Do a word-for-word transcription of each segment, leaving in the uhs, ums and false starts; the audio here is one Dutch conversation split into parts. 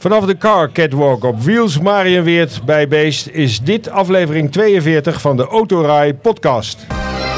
Vanaf de Car Catwalk op Wheels Mariënweerd bij Beest is dit aflevering tweeënveertig van de Autorij podcast.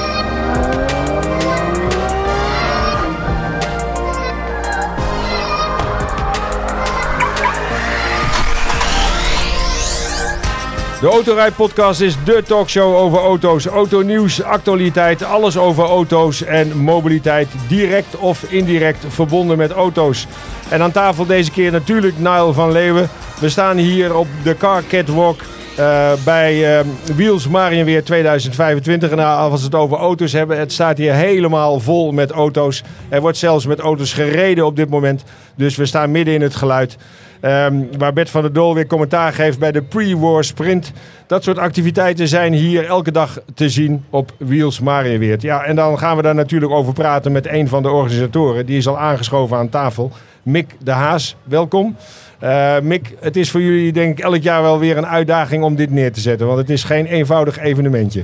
De Autorij podcast is dé talkshow over auto's, autonieuws, actualiteit, alles over auto's en mobiliteit, direct of indirect verbonden met auto's. En aan tafel deze keer natuurlijk Niall van Leeuwen. We staan hier op de Car Catwalk uh, bij uh, Wheels Mariënweerd tweeduizend vijfentwintig. En nou, als we het over auto's hebben, het staat hier helemaal vol met auto's. Er wordt zelfs met auto's gereden op dit moment. Dus we staan midden in het geluid. Um, waar Bert van der Doel weer commentaar geeft bij de pre-war sprint. Dat soort activiteiten zijn hier elke dag te zien op Wheels Mariënweerd. Ja, en dan gaan we daar natuurlijk over praten met een van de organisatoren. Die is al aangeschoven aan tafel. Mick de Haas, welkom. Uh, Mick, het is voor jullie denk ik elk jaar wel weer een uitdaging om dit neer te zetten. Want het is geen eenvoudig evenementje.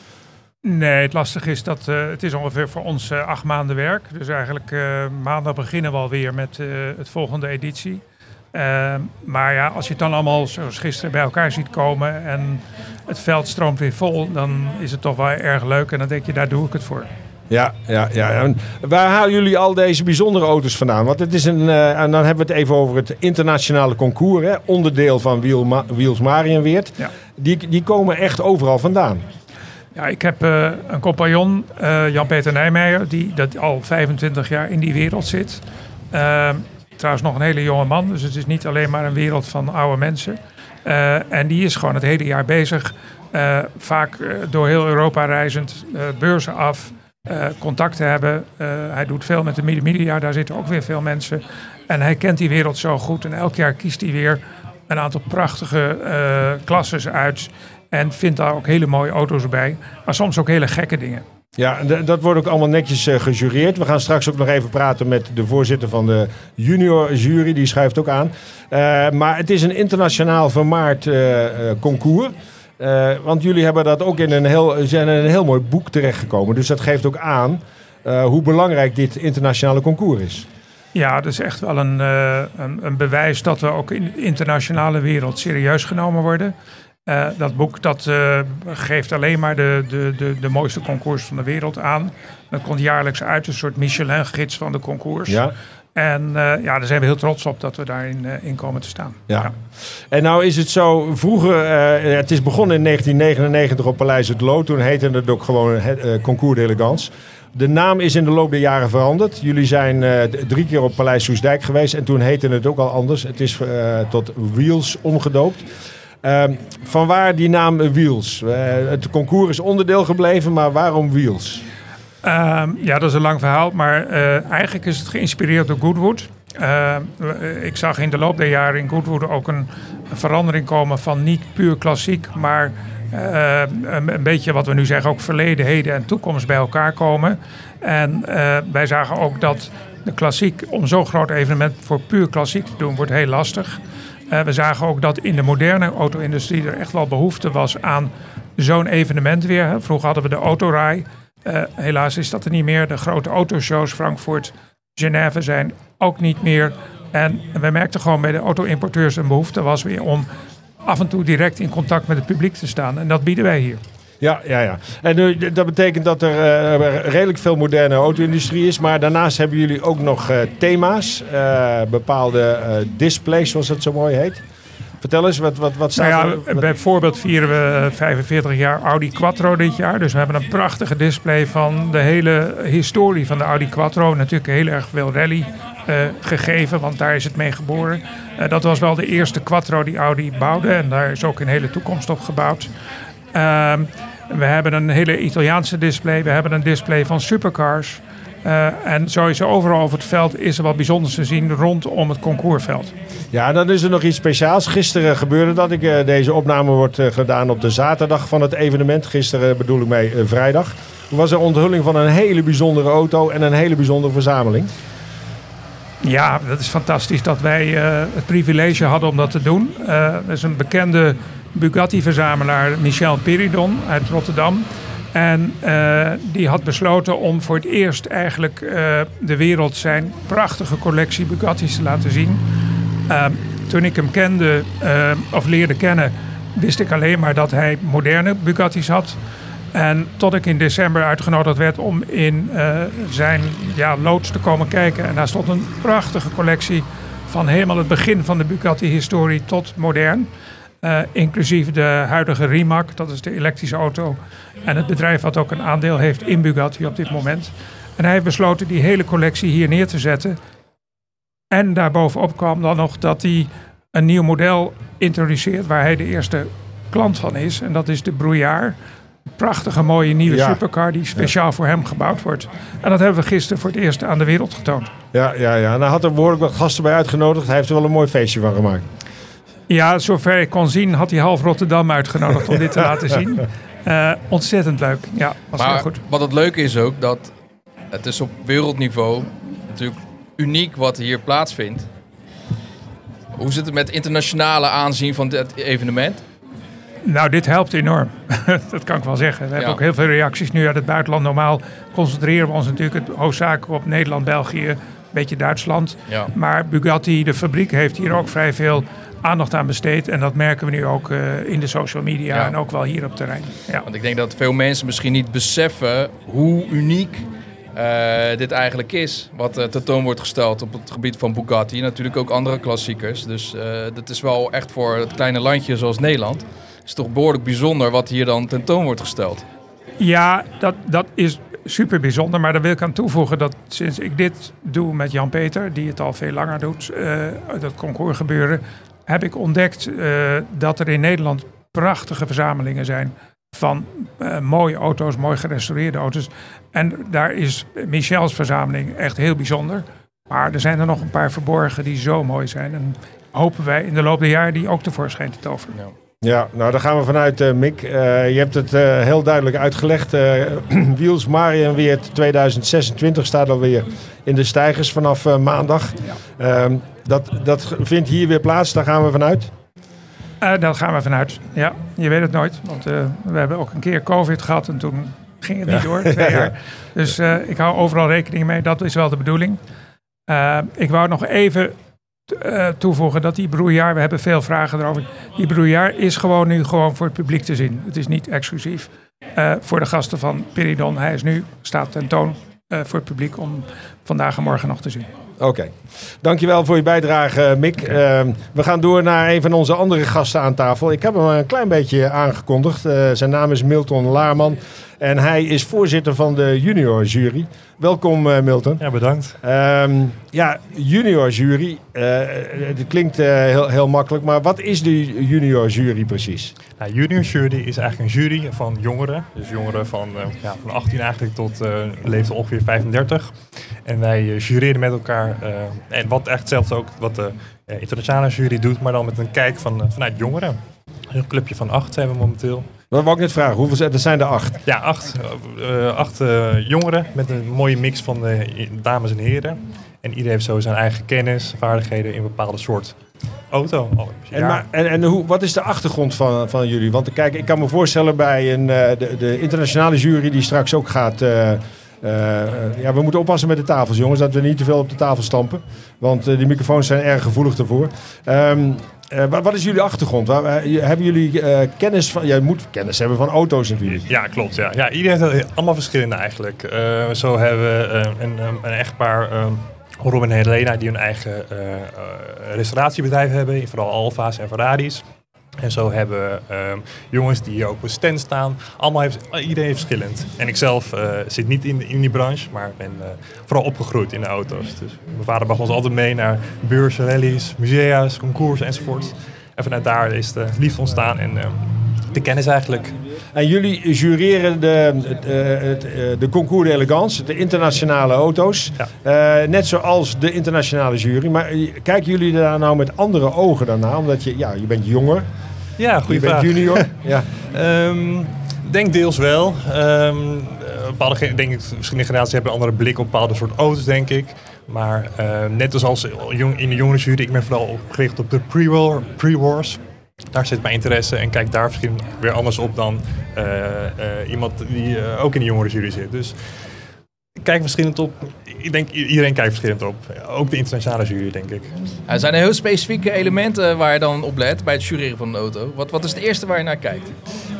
Nee, het lastige is dat uh, het is ongeveer voor ons uh, acht maanden werk. Dus eigenlijk uh, maandag beginnen we alweer met uh, het volgende editie. Uh, maar ja, als je het dan allemaal zoals gisteren bij elkaar ziet komen en het veld stroomt weer vol, dan is het toch wel erg leuk en dan denk je, daar doe ik het voor. Ja, ja, ja. En waar halen jullie al deze bijzondere auto's vandaan? Want het is een, uh, en dan hebben we het even over het internationale concours, hè? Onderdeel van Wiel, Wheels Mariënweerd. Ja. Die, die komen echt overal vandaan. Ja, ik heb uh, een compagnon, uh, Jan-Peter Nijmeijer, die dat al vijfentwintig jaar in die wereld zit. Uh, Trouwens nog een hele jonge man, dus het is niet alleen maar een wereld van oude mensen. Uh, en die is gewoon het hele jaar bezig, uh, vaak uh, door heel Europa reizend, uh, beurzen af, uh, contacten hebben. Uh, hij doet veel met de media, daar zitten ook weer veel mensen. En hij kent die wereld zo goed en elk jaar kiest hij weer een aantal prachtige uh, klasses uit. En vindt daar ook hele mooie auto's bij, maar soms ook hele gekke dingen. Ja, d- dat wordt ook allemaal netjes uh, gejureerd. We gaan straks ook nog even praten met de voorzitter van de junior jury. Die schuift ook aan. Uh, maar het is een internationaal vermaard uh, uh, concours. Uh, want jullie hebben dat ook in een heel, zijn in een heel mooi boek terechtgekomen. Dus dat geeft ook aan uh, hoe belangrijk dit internationale concours is. Ja, dat is echt wel een, uh, een, een bewijs dat we ook in de internationale wereld serieus genomen worden. Uh, dat boek dat, uh, geeft alleen maar de, de, de, de mooiste concours van de wereld aan. Dat komt jaarlijks uit, een soort Michelin-gids van de concours. Ja. En uh, ja, daar zijn we heel trots op dat we daarin uh, in komen te staan. Ja. Ja. En nou is het zo, vroeger, uh, het is begonnen in negentien negenennegentig op Paleis het Loo. Toen heette het ook gewoon uh, Concours d'Elegance. De naam is in de loop der jaren veranderd. Jullie zijn uh, drie keer op Paleis Soestdijk geweest en toen heette het ook al anders. Het is uh, tot Wheels omgedoopt. Uh, vanwaar die naam Wheels? Uh, het concours is onderdeel gebleven, maar waarom Wheels? Uh, ja, dat is een lang verhaal, maar uh, eigenlijk is het geïnspireerd door Goodwood. Uh, ik zag in de loop der jaren in Goodwood ook een, een verandering komen van niet puur klassiek, maar uh, een, een beetje wat we nu zeggen, ook verleden, heden en toekomst bij elkaar komen. En uh, wij zagen ook dat de klassiek, om zo'n groot evenement voor puur klassiek te doen, wordt heel lastig. Uh, we zagen ook dat in de moderne auto-industrie er echt wel behoefte was aan zo'n evenement weer. Hè. Vroeger hadden we de Autorij. Uh, helaas is dat er niet meer. De grote autoshows, Frankfurt, Genève zijn ook niet meer. En we merkten gewoon bij de auto-importeurs een behoefte was weer om af en toe direct in contact met het publiek te staan. En dat bieden wij hier. Ja, ja, ja. En uh, dat betekent dat er uh, redelijk veel moderne auto-industrie is. Maar daarnaast hebben jullie ook nog uh, thema's. Uh, bepaalde uh, displays, zoals dat zo mooi heet. Vertel eens, wat, wat, wat staat nou ja, er? Wat... Bijvoorbeeld vieren we vijfenveertig jaar Audi Quattro dit jaar. Dus we hebben een prachtige display van de hele historie van de Audi Quattro. Natuurlijk heel erg veel rally uh, gegeven, want daar is het mee geboren. Uh, dat was wel de eerste Quattro die Audi bouwde. En daar is ook een hele toekomst op gebouwd. Uh, we hebben een hele Italiaanse display. We hebben een display van supercars. Uh, en sowieso overal over het veld is er wat bijzonders te zien rondom het concoursveld. Ja, dan is er nog iets speciaals. Gisteren gebeurde dat. Ik, uh, deze opname wordt uh, gedaan op de zaterdag van het evenement. Gisteren bedoel ik mee uh, vrijdag. Toen was er onthulling van een hele bijzondere auto en een hele bijzondere verzameling. Ja, dat is fantastisch dat wij uh, het privilege hadden om dat te doen. Uh, dat is een bekende Bugatti-verzamelaar, Michel Peridon uit Rotterdam. En uh, die had besloten om voor het eerst eigenlijk uh, de wereld zijn prachtige collectie Bugatti's te laten zien. Uh, toen ik hem kende, uh, of leerde kennen, wist ik alleen maar dat hij moderne Bugatti's had. En tot ik in december uitgenodigd werd om in uh, zijn ja, loods te komen kijken. En daar stond een prachtige collectie van helemaal het begin van de Bugatti-historie tot modern. Uh, inclusief de huidige Rimac, dat is de elektrische auto. En het bedrijf wat ook een aandeel heeft in Bugatti op dit moment. En hij heeft besloten die hele collectie hier neer te zetten. En daarbovenop kwam dan nog dat hij een nieuw model introduceert waar hij de eerste klant van is. En dat is de Brouillard. Een prachtige mooie nieuwe ja. supercar die speciaal ja. voor hem gebouwd wordt. En dat hebben we gisteren voor het eerst aan de wereld getoond. Ja, ja, ja. En hij had er behoorlijk wat gasten bij uitgenodigd. Hij heeft er wel een mooi feestje van gemaakt. Ja, zover ik kon zien had hij half Rotterdam uitgenodigd om dit te laten zien. Uh, ontzettend leuk. Ja, was maar heel goed. Wat het leuke is ook, dat het is op wereldniveau natuurlijk uniek wat hier plaatsvindt. Hoe zit het met internationale aanzien van dit evenement? Nou, dit helpt enorm. Dat kan ik wel zeggen. We ja. hebben ook heel veel reacties nu uit het buitenland. Normaal concentreren we ons natuurlijk het hoofdzakelijk op Nederland, België, een beetje Duitsland. Ja. Maar Bugatti, de fabriek, heeft hier ook vrij veel aandacht aan besteed. En dat merken we nu ook uh, in de social media ja. en ook wel hier op het terrein. Ja. Want ik denk dat veel mensen misschien niet beseffen hoe uniek uh, dit eigenlijk is. Wat uh, tentoon wordt gesteld op het gebied van Bugatti. Natuurlijk ook andere klassiekers. Dus uh, dat is wel echt voor het kleine landje zoals Nederland. Het is toch behoorlijk bijzonder wat hier dan tentoon wordt gesteld. Ja, dat, dat is super bijzonder. Maar daar wil ik aan toevoegen dat sinds ik dit doe met Jan-Peter, die het al veel langer doet, uh, dat concours gebeuren, heb ik ontdekt uh, dat er in Nederland prachtige verzamelingen zijn van uh, mooie auto's, mooi gerestaureerde auto's. En daar is Michels verzameling echt heel bijzonder. Maar er zijn er nog een paar verborgen die zo mooi zijn. En hopen wij in de loop der jaren die ook tevoorschijn te toveren. Ja. Ja, nou daar gaan we vanuit, uh, Mick. Uh, je hebt het uh, heel duidelijk uitgelegd. Uh, Wheels Marienweerd tweeduizend zesentwintig staat alweer in de steigers vanaf uh, maandag. Ja. Uh, dat, dat vindt hier weer plaats, daar gaan we vanuit? Uh, daar gaan we vanuit, ja. Je weet het nooit, want uh, we hebben ook een keer COVID gehad en toen ging het niet ja. door, twee jaar. Dus uh, ik hou overal rekening mee, dat is wel de bedoeling. Uh, ik wou nog even Uh, toevoegen dat die Brouillard, we hebben veel vragen erover. Die Brouillard is gewoon nu gewoon voor het publiek te zien. Het is niet exclusief uh, voor de gasten van Peridon. Hij is nu, staat tentoon uh, voor het publiek om vandaag en morgen nog te zien. Oké, okay. Dankjewel voor je bijdrage, Mick. Okay. Uh, we gaan door naar een van onze andere gasten aan tafel. Ik heb hem een klein beetje aangekondigd. Uh, zijn naam is Milton Laarman en hij is voorzitter van de junior jury. Welkom uh, Milton. Ja, bedankt. Um, ja, junior jury. Uh, het klinkt uh, heel, heel makkelijk, maar wat is de junior jury precies? Nou, junior jury is eigenlijk een jury van jongeren. Dus jongeren van, uh, ja, van achttien eigenlijk tot uh, leeftijd ongeveer vijfendertig. En wij uh, jureren met elkaar. Uh, en wat echt hetzelfde ook wat de uh, internationale jury doet, maar dan met een kijk van, uh, vanuit jongeren. Een clubje van acht hebben we momenteel. Dat wou ik net vragen. Hoeveel er zijn er acht? Ja, acht, uh, acht uh, jongeren met een mooie mix van uh, dames en heren. En iedereen heeft zo zijn eigen kennis, vaardigheden in een bepaalde soort auto. En, maar, en, en hoe, wat is de achtergrond van, van jullie? Want kijk, ik kan me voorstellen bij een, uh, de, de internationale jury die straks ook gaat. Uh, Uh, ja, we moeten oppassen met de tafels, jongens, dat we niet te veel op de tafel stampen. Want uh, die microfoons zijn erg gevoelig daarvoor. Um, uh, wat, wat is jullie achtergrond? Waar, uh, hebben jullie uh, kennis van... Jij moet kennis hebben van auto's natuurlijk. Ja, klopt. Ja. Ja, iedereen heeft allemaal verschillende eigenlijk. Uh, zo hebben we uh, een, een echtpaar, uh, Robin en Helena, die hun eigen uh, uh, restauratiebedrijf hebben. Vooral Alfa's en Ferraris. En zo hebben we um, jongens die hier ook op een stand staan. Allemaal heeft, iedereen heeft verschillend. En ik zelf uh, zit niet in, in die branche, maar ben uh, vooral opgegroeid in de auto's. Dus mijn vader bracht ons altijd mee naar beurzen, rallies, musea's, concours enzovoort. En vanuit daar is de liefde ontstaan en uh, de kennis eigenlijk. En jullie jureren de, de, de, de Concours d'Elegance, de internationale auto's. Ja. Uh, net zoals de internationale jury. Maar kijken jullie daar nou met andere ogen daarna? Omdat je, ja, je bent jonger. Ja, goede je vraag. Je bent junior. Ja. um, denk deels wel. Um, bepaalde, denk ik, verschillende generaties hebben een andere blik op bepaalde soort auto's, denk ik. Maar uh, net als in de jongere jury, ik ben vooral gericht op de pre-war, pre-wars. Daar zit mijn interesse en kijk daar misschien weer anders op dan uh, uh, iemand die uh, ook in de jongere jury zit. Dus Ik kijk verschillend op. Ik denk iedereen kijkt verschillend op. Ook de internationale jury, denk ik. Er zijn er heel specifieke elementen waar je dan op let bij het jureren van een auto. Wat, wat is het eerste waar je naar kijkt?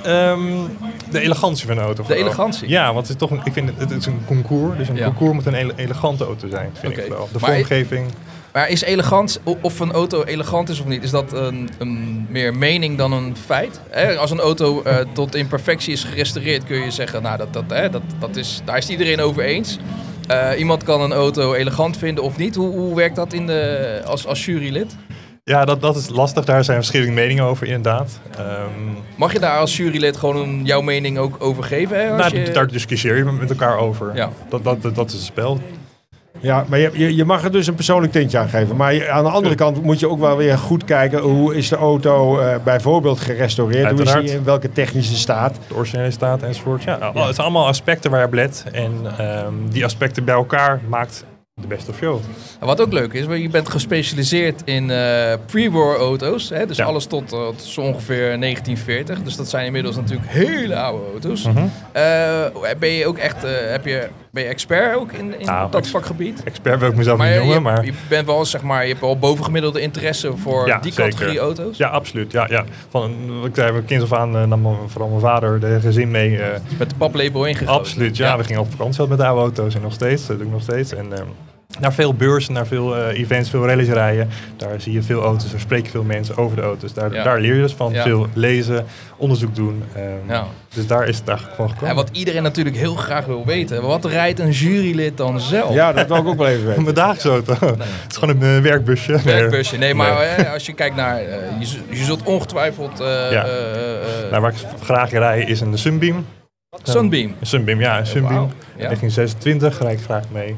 Um, de elegantie van de auto. De elegantie? Ja, want het is toch een, ik vind het, het is een concours. Dus een ja. concours moet een ele- elegante auto zijn, vind okay. ik wel. De maar vormgeving. Maar is elegant, of een auto elegant is of niet, is dat een, een meer mening dan een feit? Hè? Als een auto uh, tot in perfectie is gerestaureerd, kun je zeggen, nou, dat, dat, hè, dat, dat is, daar is iedereen over eens. Uh, iemand kan een auto elegant vinden of niet. Hoe, hoe werkt dat in de, als, als jurylid? Ja, dat, dat is lastig. Daar zijn verschillende meningen over, inderdaad. Um, Mag je daar als jurylid gewoon jouw mening ook over geven? Hè, als nou, je... daar discussieer je met elkaar over. Ja. Dat, dat, dat, dat is het spel. Ja, maar je, je, je mag er dus een persoonlijk tintje aan geven. Maar je, aan de andere kant moet je ook wel weer goed kijken... hoe is de auto uh, bijvoorbeeld gerestaureerd? Uiteraard. Hoe is die in welke technische staat? De originele staat enzovoort. Ja, ja. Het zijn allemaal aspecten waar je op let. En um, die aspecten bij elkaar maakt de best of show. Wat ook leuk is, je bent gespecialiseerd in uh, pre-war auto's. Hè? Dus ja. alles tot, uh, tot zo ongeveer negentien veertig. Dus dat zijn inmiddels natuurlijk hele oude auto's. Mm-hmm. Uh, ben je ook echt, uh, heb je, ben je expert ook in, in nou, dat vakgebied? Expert wil ik mezelf maar niet je, noemen, je, maar... je bent wel, zeg maar, je hebt wel bovengemiddelde interesse voor ja, die zeker. categorie auto's? Ja, absoluut. Ja, ja. Van, ik zei, mijn kind af aan uh, nam vooral mijn vader de gezin mee. Uh, met de paplepel ingegoten? Absoluut, ja, ja. We gingen op vakantie met oude auto's en nog steeds. Dat doe ik nog steeds. En, uh, naar veel beurzen, naar veel uh, events, veel rallies rijden. Daar zie je veel auto's, daar spreken veel mensen over de auto's. Daar, ja. daar leer je dus van. Ja. Veel lezen, onderzoek doen. Um, ja. Dus daar is het eigenlijk van gekomen. En wat iedereen natuurlijk heel graag wil weten. Wat rijdt een jurylid dan zelf? Ja, dat wil ik ook wel even weten. Mijn dagelijkse auto. Nee. Het is gewoon een uh, werkbusje. Werkbusje. Nee, maar nee. Hè, als je kijkt naar... Uh, je, je zult ongetwijfeld... Uh, ja. uh, uh, nou, waar ik graag rijd is een Sunbeam. Sunbeam? Een Sunbeam, ja. Een Sunbeam. Wow. Ja. negentien zesentwintig rijd ik graag mee.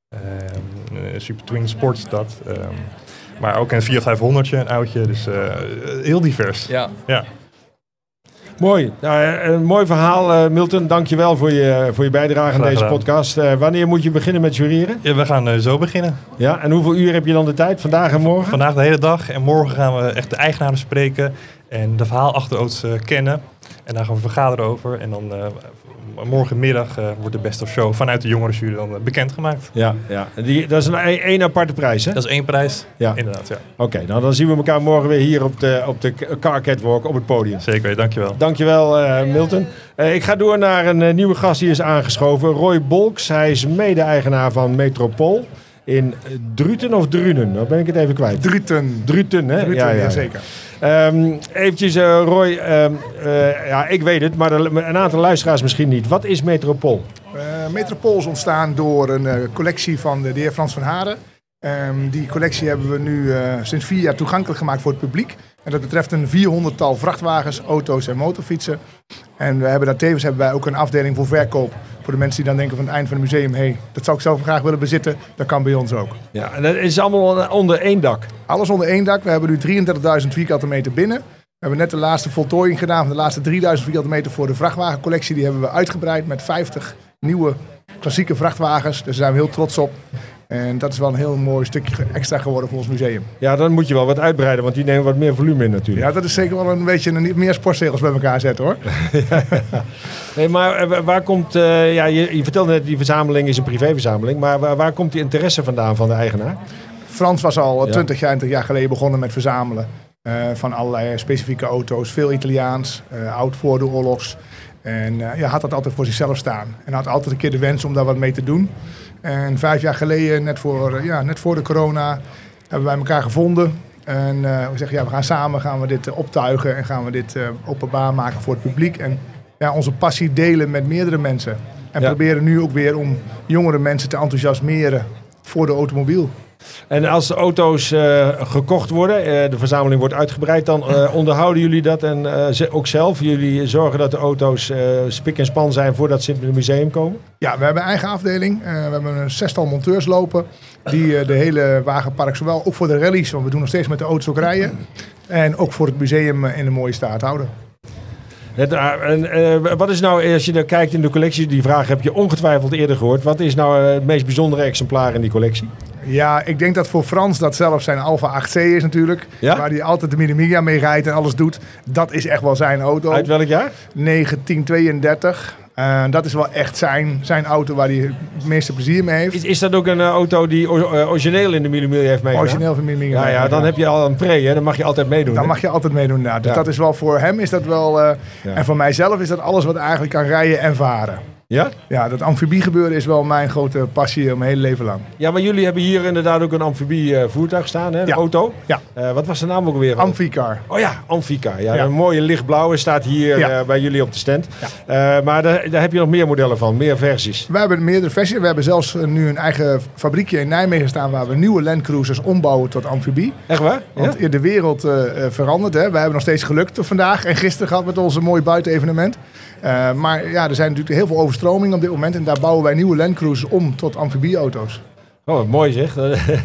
Um, uh, Super Twin Sport is dat. Um, maar ook een vier vijfhonderdje, een oudje. Dus uh, heel divers. Ja. ja. Mooi. Nou, een mooi verhaal, uh, Milton. Dank je wel voor je, voor je bijdrage aan deze podcast. Uh, wanneer moet je beginnen met jureren? Ja, we gaan uh, zo beginnen. Ja, en hoeveel uur heb je dan de tijd? Vandaag en morgen? Vandaag de hele dag. En morgen gaan we echt de eigenaren spreken. En de verhaal achter ons uh, kennen. En daar gaan we vergaderen over. En dan... Uh, morgenmiddag uh, wordt de best of show vanuit de jongerenjury dan uh, bekendgemaakt. Ja, ja. Die, dat is een één aparte prijs, hè? Dat is één prijs, ja. Inderdaad, ja. Oké, okay, nou dan zien we elkaar morgen weer hier op de, op de Car Catwalk op het podium. Zeker, dankjewel. Dankjewel, uh, Milton. Uh, ik ga door naar een uh, nieuwe gast die is aangeschoven. Roy Bolks, hij is mede-eigenaar van Metropool in Druten of Drunen? Dan ben ik het even kwijt. Druten. Druten, hè? Druten, ja, ja, ja. zeker. Um, eventjes, uh, Roy, um, uh, ja, ik weet het, maar de, een aantal luisteraars misschien niet. Wat is Metropool? Uh, Metropool is ontstaan door een uh, collectie van de, de heer Frans van Haren. Um, die collectie hebben we nu uh, sinds vier jaar toegankelijk gemaakt voor het publiek. En dat betreft een vierhonderdtal vrachtwagens, auto's en motorfietsen. En we hebben daar tevens hebben wij ook een afdeling voor verkoop. Voor de mensen die dan denken van het eind van het museum... hé, hey, dat zou ik zelf graag willen bezitten. Dat kan bij ons ook. Ja, en dat is allemaal onder één dak? Alles onder één dak. We hebben nu drieëndertigduizend vierkante meter binnen. We hebben net de laatste voltooiing gedaan van de laatste drieduizend vierkante meter voor de vrachtwagencollectie. Die hebben we uitgebreid met vijftig nieuwe klassieke vrachtwagens. Dus daar zijn we heel trots op. En dat is wel een heel mooi stukje extra geworden voor ons museum. Ja, dan moet je wel wat uitbreiden, want die nemen wat meer volume in natuurlijk. Ja, dat is zeker wel een beetje een, meer sportzegels bij elkaar zetten hoor. ja. Nee, maar waar komt, uh, ja, je, je vertelde net die verzameling is een privéverzameling, maar waar, waar komt die interesse vandaan van de eigenaar? Frans was al twintig ja. jaar geleden begonnen met verzamelen uh, van allerlei specifieke auto's. Veel Italiaans, uh, oud voor de oorlogs. En uh, ja, had dat altijd voor zichzelf staan. En had altijd een keer de wens om daar wat mee te doen. En vijf jaar geleden, net voor, uh, ja, net voor de corona, hebben wij elkaar gevonden. En uh, we zeggen, ja, we gaan samen gaan we dit uh, optuigen en gaan we dit uh, openbaar maken voor het publiek. En ja, onze passie delen met meerdere mensen. En ja. proberen nu ook weer om jongere mensen te enthousiasmeren voor de automobiel. En als de auto's uh, gekocht worden, uh, de verzameling wordt uitgebreid, dan uh, onderhouden jullie dat en uh, ze, ook zelf? Jullie zorgen dat de auto's uh, spik en span zijn voordat ze in het museum komen? Ja, we hebben een eigen afdeling. Uh, we hebben een zestal monteurs lopen die uh, de hele wagenpark, zowel ook voor de rallies, want we doen nog steeds met de auto's ook rijden, en ook voor het museum in een mooie staat houden. Het, uh, en, uh, wat is nou, als je er kijkt in de collectie, die vraag heb je ongetwijfeld eerder gehoord. Wat is nou uh, het meest bijzondere exemplaar in die collectie? Ja, ik denk dat voor Frans dat zelf zijn Alfa acht C is natuurlijk. Ja? Waar hij altijd de Minimiga mee rijdt en alles doet. Dat is echt wel zijn auto. Uit welk jaar? negentien tweeëndertig. Uh, dat is wel echt zijn, zijn auto waar hij het meeste plezier mee heeft. Is, is dat ook een uh, auto die o- uh, origineel in de Mille Miglia heeft meegedaan? Origineel van Mille Miglia. Ja, ja, dan ja. heb je al een pre, hè? Dan mag je altijd meedoen. Dan hè? mag je altijd meedoen, ja. Dus ja. dat is wel voor hem is dat wel... Uh, ja. En voor mijzelf is dat alles wat eigenlijk kan rijden en varen. Ja? Ja, dat amfibiegebeuren is wel mijn grote passie mijn hele leven lang. Ja, maar jullie hebben hier inderdaad ook een amfibie uh, voertuig staan, hè? Een ja. auto. Ja. Uh, wat was de naam ook alweer? Amficar. Oh ja, Amficar. Ja, ja. Een mooie lichtblauwe staat hier ja. uh, bij jullie op de stand. Ja. Uh, maar daar, daar heb je nog meer modellen van, meer versies. We hebben meerdere versies. We hebben zelfs uh, nu een eigen fabriekje in Nijmegen staan waar we nieuwe Landcruisers ombouwen tot amfibie. Echt waar? Want ja? de wereld uh, verandert. Hè. We hebben nog steeds gelukt vandaag en gisteren gehad met onze mooie buitenevenement. Uh, maar ja, er zijn natuurlijk heel veel overstromingen op dit moment. En daar bouwen wij nieuwe Landcruisers om tot amfibieauto's. Oh, wat mooi zeg.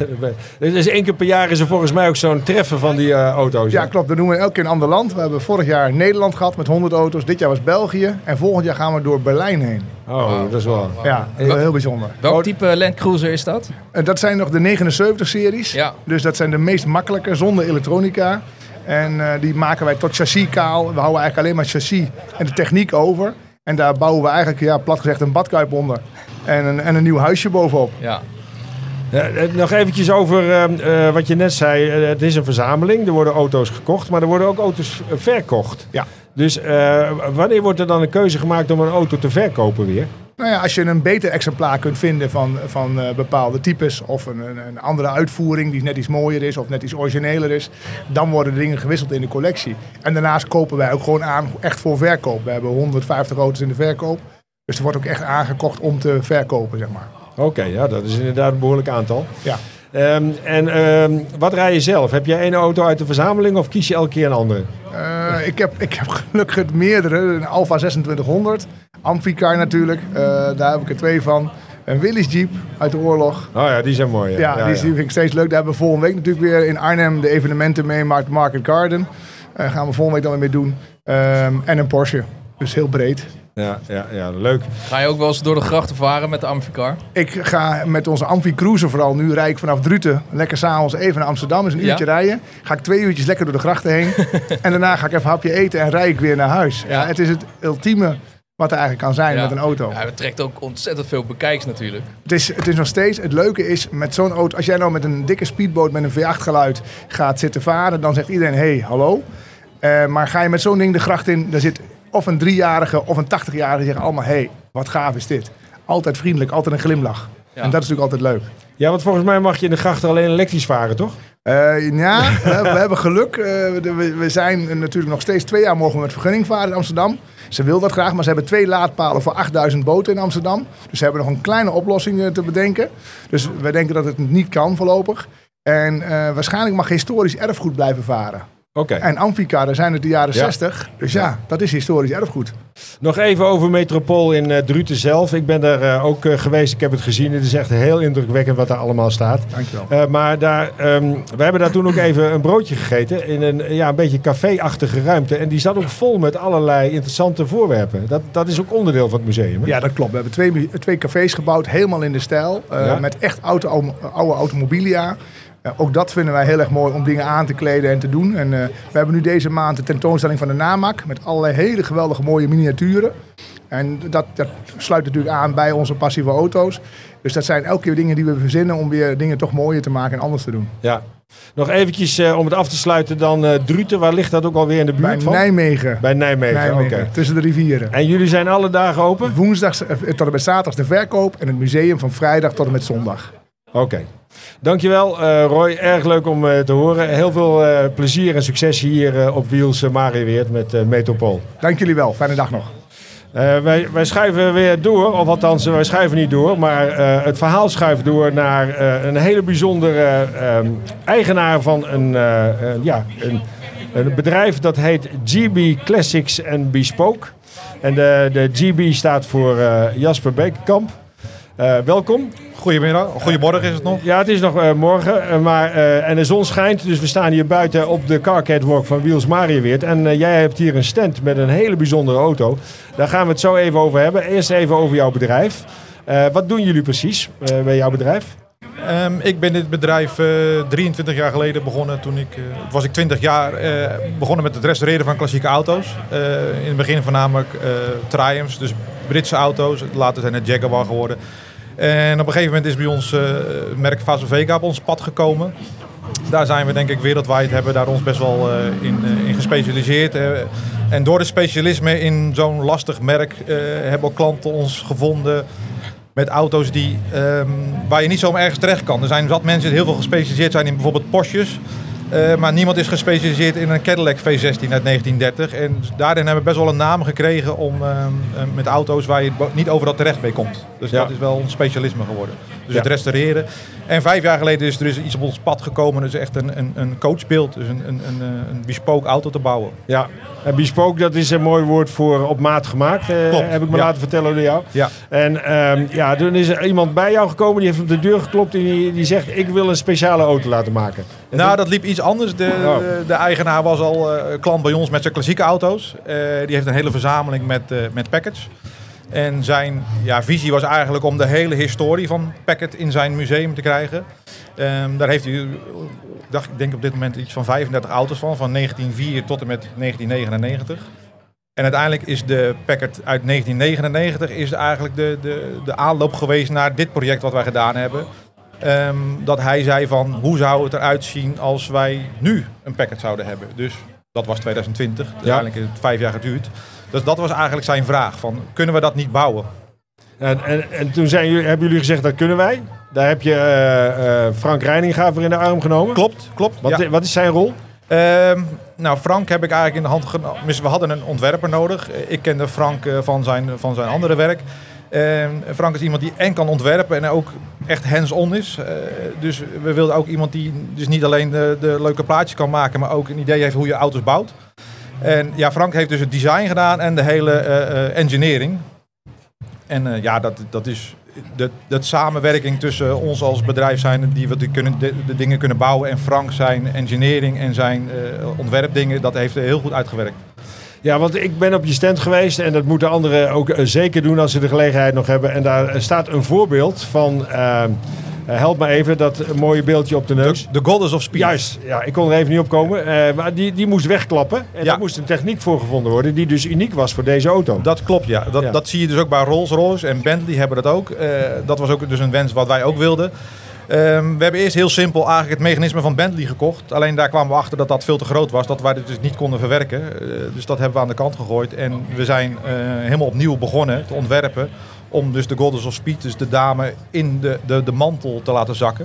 Dus één keer per jaar is er volgens mij ook zo'n treffen van die uh, auto's. Ja, hè? klopt. Dat doen we elke keer in een ander land. We hebben vorig jaar Nederland gehad met honderd auto's. Dit jaar was België. En volgend jaar gaan we door Berlijn heen. Oh, wow. Dat is wel... Ja, heel, heel bijzonder. Welk type Landcruiser is dat? En dat zijn nog de negenenzeventig-series. Ja. Dus dat zijn de meest makkelijke, zonder elektronica. En uh, die maken wij tot chassiskaal. We houden eigenlijk alleen maar chassis en de techniek over. En daar bouwen we eigenlijk, ja, plat gezegd, een badkuip onder. En een, en een nieuw huisje bovenop. Ja. Ja, nog eventjes over uh, uh, wat je net zei. Uh, het is een verzameling. Er worden auto's gekocht, maar er worden ook auto's uh, verkocht. Ja. Dus uh, wanneer wordt er dan een keuze gemaakt om een auto te verkopen weer? Nou ja, als je een beter exemplaar kunt vinden van, van uh, bepaalde types of een, een, een andere uitvoering die net iets mooier is of net iets origineler is, dan worden de dingen gewisseld in de collectie. En daarnaast kopen wij ook gewoon aan echt voor verkoop. We hebben honderdvijftig auto's in de verkoop. Dus er wordt ook echt aangekocht om te verkopen, zeg maar. Oké, okay, ja, dat is inderdaad een behoorlijk aantal. Ja. Um, en um, wat rij je zelf? Heb jij één auto uit de verzameling of kies je elke keer een andere? Uh, ik, heb, ik heb gelukkig meerdere. Een Alfa zesentwintighonderd, Amficar natuurlijk, uh, daar heb ik er twee van. Een Willys Jeep uit de oorlog. Oh ja, die zijn mooi. Ja, ja, ja die, ja. die vind ik steeds leuk. Daar hebben we volgende week natuurlijk weer in Arnhem de evenementen meemaakt. Market Garden. Uh, gaan we volgende week dan weer mee doen. Um, en een Porsche. Dus heel breed. Ja, ja, ja, leuk. Ga je ook wel eens door de grachten varen met de Amficar? Ik ga met onze Amfi-cruiser vooral. Nu rijd ik vanaf Druten lekker s'avonds even naar Amsterdam. Is een uurtje ja? rijden. Ga ik twee uurtjes lekker door de grachten heen. En daarna ga ik even een hapje eten en rijd ik weer naar huis. Ja. Ja, het is het ultieme wat er eigenlijk kan zijn ja. met een auto. Ja, het trekt ook ontzettend veel bekijks natuurlijk. Het is, het is nog steeds, het leuke is met zo'n auto, als jij nou met een dikke speedboot met een V acht geluid gaat zitten varen, dan zegt iedereen, hey, hallo. Uh, maar ga je met zo'n ding de gracht in, daar zit of een driejarige of een tachtigjarige die zeggen allemaal, hey, wat gaaf is dit. Altijd vriendelijk, altijd een glimlach. Ja. En dat is natuurlijk altijd leuk. Ja, want volgens mij mag je in de grachten alleen elektrisch varen, toch? Uh, ja, we, we hebben geluk. Uh, we, we zijn natuurlijk nog steeds twee jaar mogen we met vergunning varen in Amsterdam. Ze wil dat graag, maar ze hebben twee laadpalen voor achtduizend boten in Amsterdam. Dus ze hebben nog een kleine oplossing te bedenken. Dus we denken dat het niet kan voorlopig. En uh, waarschijnlijk mag historisch erfgoed blijven varen. Okay. En Amficar, daar zijn het de jaren ja. zestig. Dus ja, ja, dat is historisch erfgoed. Nog even over Metropool in uh, Druten zelf. Ik ben daar uh, ook uh, geweest, ik heb het gezien. Het is echt heel indrukwekkend wat daar allemaal staat. Dankjewel. Uh, maar daar, um, we hebben daar toen ook even een broodje gegeten in een, ja, een beetje café-achtige ruimte. En die zat ook vol met allerlei interessante voorwerpen. Dat, dat is ook onderdeel van het museum. Hè? Ja, dat klopt. We hebben twee, twee cafés gebouwd, helemaal in de stijl. Uh, ja? Met echt oude, oude automobilia. Uh, ook dat vinden wij heel erg mooi om dingen aan te kleden en te doen. En, uh, we hebben nu deze maand de tentoonstelling van de Namak met allerlei hele geweldige mooie miniaturen. En dat, dat sluit natuurlijk aan bij onze passie voor auto's. Dus dat zijn elke keer dingen die we verzinnen om weer dingen toch mooier te maken en anders te doen. Ja. Nog eventjes uh, om het af te sluiten dan uh, Druten. Waar ligt dat ook alweer in de buurt bij van? Nijmegen. Bij Nijmegen, Nijmegen oké. Okay. Tussen de rivieren. En jullie zijn alle dagen open? Woensdag tot en met zaterdag de verkoop en het museum van vrijdag tot en met zondag. Oké. Okay. Dankjewel uh, Roy, erg leuk om uh, te horen. Heel veel uh, plezier en succes hier uh, op Wheels uh, Mariëweerd met uh, Metropool. Dank jullie wel, fijne dag nog. Uh, wij, wij schuiven weer door, of althans wij schuiven niet door, maar uh, het verhaal schuift door naar uh, een hele bijzondere uh, um, eigenaar van een, uh, uh, ja, een, een bedrijf dat heet G B Classics and Bespoke. En de, de G B staat voor uh, Jasper Bekenkamp. Uh, welkom. Goedemiddag, goedemorgen is het nog. Ja, het is nog uh, morgen, uh, maar, uh, en de zon schijnt, dus we staan hier buiten op de Car Catwalk van Wheels Mariëweerd. En uh, jij hebt hier een stand met een hele bijzondere auto. Daar gaan we het zo even over hebben. Eerst even over jouw bedrijf. Uh, wat doen jullie precies uh, bij jouw bedrijf? Um, ik ben dit bedrijf uh, drieëntwintig jaar geleden begonnen. Toen ik, uh, was ik twintig jaar uh, begonnen met het restaureren van klassieke auto's. Uh, in het begin voornamelijk uh, Triumphs, dus Britse auto's. Later zijn het Jaguar geworden. En op een gegeven moment is bij ons uh, het merk Fase Vega op ons pad gekomen. Daar zijn we denk ik wereldwijd, hebben daar ons best wel uh, in, uh, in gespecialiseerd. Uh, en door de specialisme in zo'n lastig merk uh, hebben ook klanten ons gevonden met auto's die, um, waar je niet zomaar ergens terecht kan. Er zijn wat mensen die heel veel gespecialiseerd zijn in bijvoorbeeld Porsches. Uh, maar niemand is gespecialiseerd in een Cadillac V zestien uit negentien dertig. En daarin hebben we best wel een naam gekregen om, uh, uh, met auto's waar je niet overal terecht mee komt. Dus ja. Dat is wel ons specialisme geworden. Dus ja. Het restaureren. En vijf jaar geleden is er dus iets op ons pad gekomen. Dus echt een, een, een coachbeeld. Dus een, een, een, een bespoke auto te bouwen. Ja, en bespoke, dat is een mooi woord voor op maat gemaakt. Uh, Klopt. Heb ik me ja. laten vertellen door jou. Ja. En um, ja, toen is er iemand bij jou gekomen. Die heeft op de deur geklopt. En die, die zegt, ik wil een speciale auto laten maken. En nou, dat liep iets anders. De, oh. de, de eigenaar was al uh, klant bij ons met zijn klassieke auto's. Uh, die heeft een hele verzameling met, uh, met Package. En zijn ja, visie was eigenlijk om de hele historie van Packard in zijn museum te krijgen. Um, daar heeft hij, ik, dacht, ik denk op dit moment iets van vijfendertig auto's van, van negentien nul vier tot en met negentien negenennegentig. En uiteindelijk is de Packard uit negentien negenennegentig is eigenlijk de, de, de aanloop geweest naar dit project wat wij gedaan hebben. Um, dat hij zei van, hoe zou het eruit zien als wij nu een Packard zouden hebben. Dus dat was twintig twintig, ja. Uiteindelijk is het vijf jaar geduurd. Dus dat was eigenlijk zijn vraag, van kunnen we dat niet bouwen? En, en, en toen zijn jullie, hebben jullie gezegd dat kunnen wij. Daar heb je uh, uh, Frank Reininga voor in de arm genomen. Klopt, klopt. Wat, ja. wat is zijn rol? Uh, nou, Frank heb ik eigenlijk in de hand genomen. We hadden een ontwerper nodig. Ik kende Frank uh, van, zijn, van zijn andere werk. Uh, Frank is iemand die en kan ontwerpen en ook echt hands-on is. Uh, dus we wilden ook iemand die dus niet alleen de, de leuke plaatjes kan maken, maar ook een idee heeft hoe je auto's bouwt. En ja, Frank heeft dus het design gedaan en de hele uh, uh, engineering. En uh, ja, dat, dat is de, de samenwerking tussen ons als bedrijf zijn die we de, kunnen, de, de dingen kunnen bouwen. En Frank zijn engineering en zijn uh, ontwerpdingen, dat heeft er heel goed uitgewerkt. Ja, want ik ben op je stand geweest en dat moeten anderen ook uh, zeker doen als ze de gelegenheid nog hebben. En daar staat een voorbeeld van... Uh, Uh, help me even, dat mooie beeldje op de neus. De, de Goddess of Speed. Juist, ja, ik kon er even niet op komen. Uh, maar die, die moest wegklappen. En ja. Daar moest een techniek voor gevonden worden die dus uniek was voor deze auto. Dat klopt, ja. Dat, ja. dat zie je dus ook bij Rolls-Royce en Bentley hebben dat ook. Uh, dat was ook dus een wens wat wij ook wilden. Uh, we hebben eerst heel simpel eigenlijk het mechanisme van Bentley gekocht. Alleen daar kwamen we achter dat dat veel te groot was. Dat wij het dus niet konden verwerken. Uh, dus dat hebben we aan de kant gegooid. En we zijn uh, helemaal opnieuw begonnen te ontwerpen. Om dus de Goddess of Speed, dus de dame, in de, de, de mantel te laten zakken.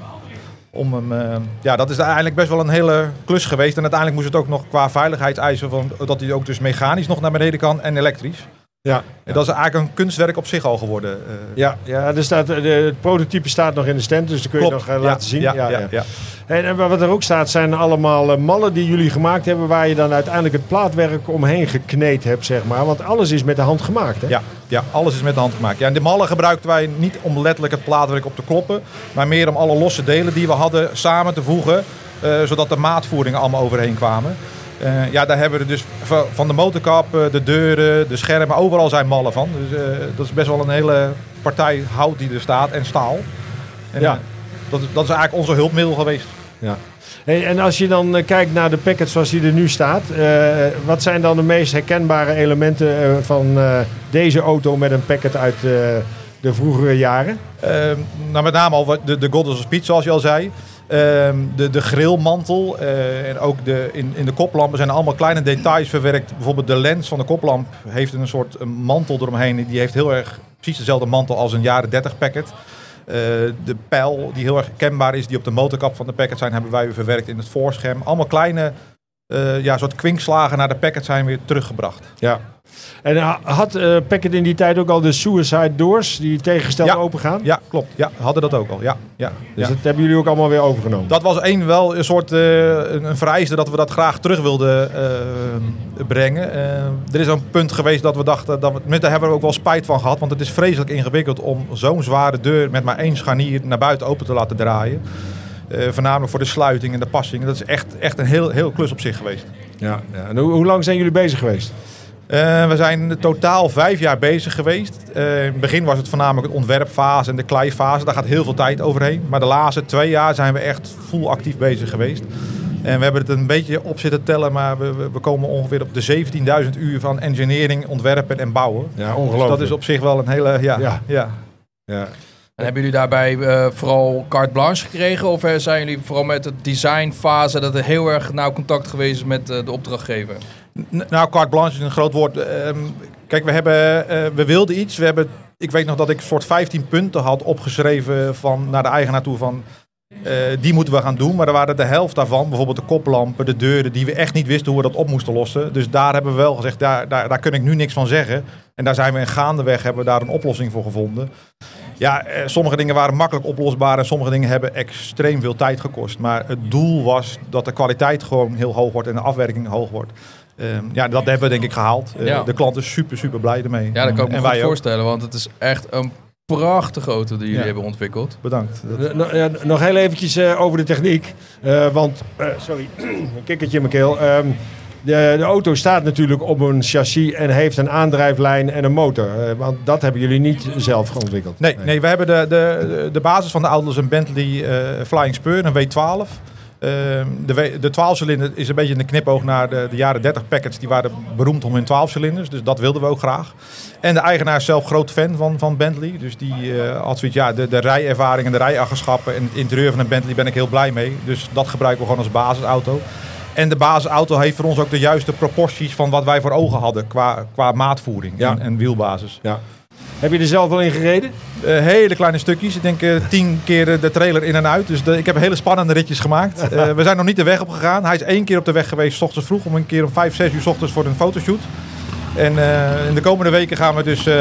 Om hem, uh, ja, dat is eigenlijk best wel een hele klus geweest. En uiteindelijk moest het ook nog qua veiligheidseisen, van, dat hij ook dus mechanisch nog naar beneden kan en elektrisch. Ja, en dat is eigenlijk een kunstwerk op zich al geworden. Uh. Ja, ja er staat, de, het prototype staat nog in de stand, dus dat kun je Klopt. nog uh, laten ja, zien. Ja, ja, ja. Ja, ja. En, en wat er ook staat zijn allemaal uh, mallen die jullie gemaakt hebben, waar je dan uiteindelijk het plaatwerk omheen gekneed hebt, zeg maar. Want alles is met de hand gemaakt, hè? Ja, ja, alles is met de hand gemaakt. Ja, en de mallen gebruikten wij niet om letterlijk het plaatwerk op te kloppen, maar meer om alle losse delen die we hadden samen te voegen, uh, zodat de maatvoeringen allemaal overheen kwamen. Uh, ja, daar hebben we dus van de motorkap, de deuren, de schermen, overal zijn mallen van. Dus uh, dat is best wel een hele partij hout die er staat en staal. En, ja. uh, dat, dat is eigenlijk onze hulpmiddel geweest. Ja. Hey, en als je dan uh, kijkt naar de Packard zoals die er nu staat, uh, wat zijn dan de meest herkenbare elementen uh, van uh, deze auto met een Packard uit uh, de vroegere jaren? Uh, nou, met name al de, de Goddess of Speed, zoals je al zei. Um, de, de grillmantel uh, en ook de, in, in de koplampen zijn allemaal kleine details verwerkt. Bijvoorbeeld de lens van de koplamp heeft een soort een mantel eromheen. Die heeft heel erg precies dezelfde mantel als een jaren dertig Packard. Uh, de pijl die heel erg herkenbaar is, die op de motorkap van de Packard zijn, hebben wij weer verwerkt in het voorscherm. Allemaal kleine uh, ja, soort kwinkslagen naar de Packard zijn weer teruggebracht. Ja. En had uh, Packard in die tijd ook al de suicide doors die tegengesteld ja, open gaan? Ja, klopt. Ja, hadden dat ook al. Ja, ja, dus ja. dat hebben jullie ook allemaal weer overgenomen? Dat was één wel een soort uh, een, een vereiste dat we dat graag terug wilden uh, brengen. Uh, er is een punt geweest dat we dachten, dat we, daar hebben we ook wel spijt van gehad. Want het is vreselijk ingewikkeld om zo'n zware deur met maar één scharnier naar buiten open te laten draaien. Uh, voornamelijk voor de sluiting en de passing. Dat is echt, echt een heel, heel klus op zich geweest. Ja, ja. En hoe, hoe lang zijn jullie bezig geweest? Uh, we zijn totaal vijf jaar bezig geweest. Uh, in het begin was het voornamelijk het ontwerpfase en de kleifase. Daar gaat heel veel tijd overheen. Maar de laatste twee jaar zijn we echt full actief bezig geweest. En we hebben het een beetje op zitten tellen, maar we, we, we komen ongeveer op de zeventienduizend uur van engineering, ontwerpen en bouwen. Ja, ongelooflijk. Dus dat is op zich wel een hele... Ja, ja. ja. ja. En hebben jullie daarbij uh, vooral carte blanche gekregen? Of zijn jullie vooral met de designfase dat er heel erg nauw contact geweest is met uh, de opdrachtgever? N- nou, carte blanche is een groot woord. Uh, kijk, we, hebben, uh, we wilden iets. We hebben, ik weet nog dat ik een soort vijftien punten had opgeschreven van, naar de eigenaar toe van... Uh, die moeten we gaan doen, maar er waren de helft daarvan, bijvoorbeeld de koplampen, de deuren, die we echt niet wisten hoe we dat op moesten lossen. Dus daar hebben we wel gezegd, daar, daar, daar kan ik nu niks van zeggen. En daar zijn we in gaandeweg, hebben we daar een oplossing voor gevonden. Ja, uh, sommige dingen waren makkelijk oplosbaar en sommige dingen hebben extreem veel tijd gekost. Maar het doel was dat de kwaliteit gewoon heel hoog wordt en de afwerking hoog wordt. Uh, ja, dat hebben we denk ik gehaald. Uh, ja. De klant is super, super blij ermee. Ja, dat kan ik me en goed wij voorstellen, ook. Want het is echt een prachtige auto die jullie ja. hebben ontwikkeld. Bedankt. Nog, ja, nog heel eventjes uh, over de techniek. Uh, want, uh, sorry, een kikkertje in mijn keel. Um, de, de auto staat natuurlijk op een chassis en heeft een aandrijflijn en een motor. Uh, want dat hebben jullie niet zelf ontwikkeld. Nee, nee. nee we hebben de, de, de basis van de auto is een Bentley uh, Flying Spur, een W twaalf. Uh, de, de twaalf-cilinder is een beetje een knipoog naar de, de jaren dertig package. Die waren beroemd om hun twaalf-cilinders, dus dat wilden we ook graag. En de eigenaar is zelf groot fan van, van Bentley. Dus die uh, had zoiets, ja, de, de rijervaring en de rijeigenschappen en het interieur van een Bentley ben ik heel blij mee. Dus dat gebruiken we gewoon als basisauto. En de basisauto heeft voor ons ook de juiste proporties van wat wij voor ogen hadden qua, qua maatvoering ja. en, en wielbasis. Ja. Heb je er zelf wel in gereden? Uh, hele kleine stukjes. Ik denk uh, tien keer de trailer in en uit. Dus de, ik heb hele spannende ritjes gemaakt. Uh, we zijn nog niet de weg op gegaan. Hij is één keer op de weg geweest, 's ochtends vroeg. Om een keer om vijf, zes uur 's ochtends voor een fotoshoot. En uh, in de komende weken gaan we dus, uh,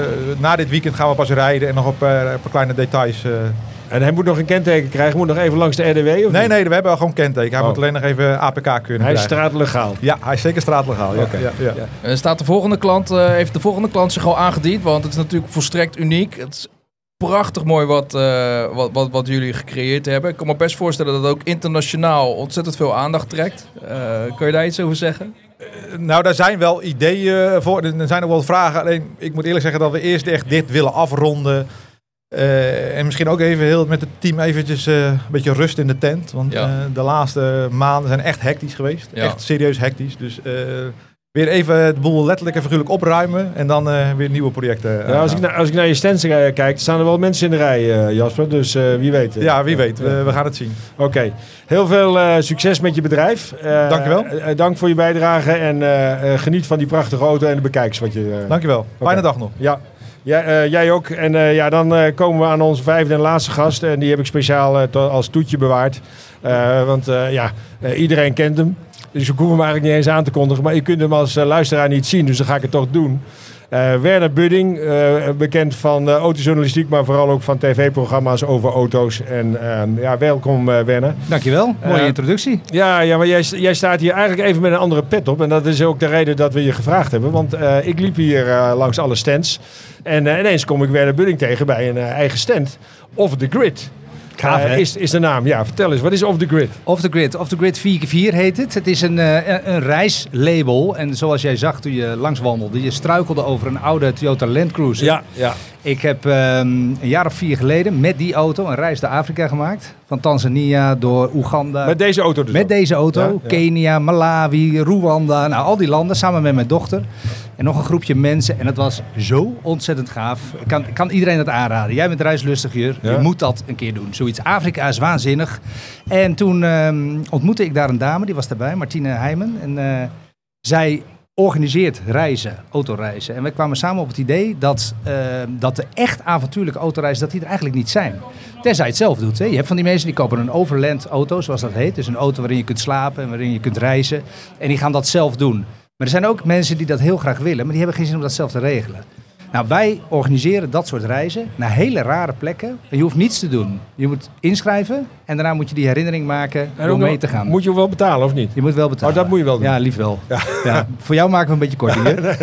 na dit weekend gaan we pas rijden. En nog op, uh, op kleine details. Uh. En hij moet nog een kenteken krijgen? Moet nog even langs de R D W? Of nee, niet? nee, we hebben al gewoon kenteken. Hij oh. moet alleen nog even A P K kunnen Hij krijgen. is straatlegaal? Ja, hij is zeker straatlegaal. Ja. Okay. Ja, ja. Ja. En staat de volgende klant, uh, heeft de volgende klant zich al aangediend? Want het is natuurlijk volstrekt uniek. Het is prachtig mooi wat, uh, wat, wat, wat jullie gecreëerd hebben. Ik kan me best voorstellen dat het ook internationaal ontzettend veel aandacht trekt. Uh, kan je daar iets over zeggen? Uh, nou, daar zijn wel ideeën voor. Er zijn ook wel vragen. Alleen, ik moet eerlijk zeggen dat we eerst echt dit willen afronden. Uh, en misschien ook even heel met het team eventjes uh, een beetje rust in de tent. Want ja. uh, de laatste maanden zijn echt hectisch geweest. Ja. Echt serieus hectisch. Dus uh, weer even de boel letterlijk en figuurlijk opruimen. En dan uh, weer nieuwe projecten. Ja, als, ik na, als ik naar je stands uh, kijk, staan er wel mensen in de rij, uh, Jasper. Dus uh, wie weet. Uh, ja, wie weet. Uh, we, we gaan het zien. Oké. Okay. Heel veel uh, succes met je bedrijf. Uh, Dankjewel. Uh, dank voor je bijdrage. En uh, uh, geniet van die prachtige auto en de bekijks. Wat je, uh, Dankjewel. Okay. Fijne dag nog. Ja. Ja, uh, jij ook. En uh, ja, dan uh, komen we aan onze vijfde en laatste gast. En die heb ik speciaal uh, to- als toetje bewaard. Uh, want uh, ja, uh, iedereen kent hem. Dus ik hoef hem eigenlijk niet eens aan te kondigen. Maar je kunt hem als uh, luisteraar niet zien. Dus dan ga ik het toch doen. Uh, Werner Budding, uh, bekend van uh, autojournalistiek, maar vooral ook van tv-programma's over auto's. En uh, ja, welkom uh, Werner. Dankjewel, mooie uh, introductie. Ja, ja maar jij, jij staat hier eigenlijk even met een andere pet op. En dat is ook de reden dat we je gevraagd hebben. Want uh, ik liep hier uh, langs alle stands. En uh, ineens kom ik Werner Budding tegen bij een uh, eigen stand. Off the Grid. Gaaf, uh, is, is de naam. Ja, vertel eens, wat is Off the Grid? Off the Grid. Off the Grid vier keer vier heet het. Het is een, uh, een reislabel. En zoals jij zag toen je langs wandelde, je struikelde over een oude Toyota Land Cruiser. Ja, ja. Ik heb um, een jaar of vier geleden met die auto een reis door Afrika gemaakt. Van Tanzania door Oeganda. Met deze auto dus? Met dan? deze auto. Ja, ja. Kenia, Malawi, Rwanda. Nou, al die landen samen met mijn dochter. En nog een groepje mensen. En het was zo ontzettend gaaf. Ik kan, kan iedereen dat aanraden. Jij bent reislustig hier. Ja. Je moet dat een keer doen. Zoiets. Afrika is waanzinnig. En toen um, ontmoette ik daar een dame. Die was daarbij. Martine Heijmen. En uh, zij organiseert reizen, autoreizen. En wij kwamen samen op het idee dat, uh, dat de echt avontuurlijke autoreizen, dat die er eigenlijk niet zijn. Tenzij je het zelf doet. Hè. Je hebt van die mensen die kopen een overland auto, zoals dat heet. Dus een auto waarin je kunt slapen en waarin je kunt reizen. En die gaan dat zelf doen. Maar er zijn ook mensen die dat heel graag willen, maar die hebben geen zin om dat zelf te regelen. Nou, wij organiseren dat soort reizen naar hele rare plekken. En je hoeft niets te doen. Je moet inschrijven en daarna moet je die herinnering maken en door mee te gaan. Moet je wel betalen of niet? Je moet wel betalen. Oh, dat moet je wel doen. Ja, lief wel. Ja. Ja, voor jou maken we een beetje korting. Hè?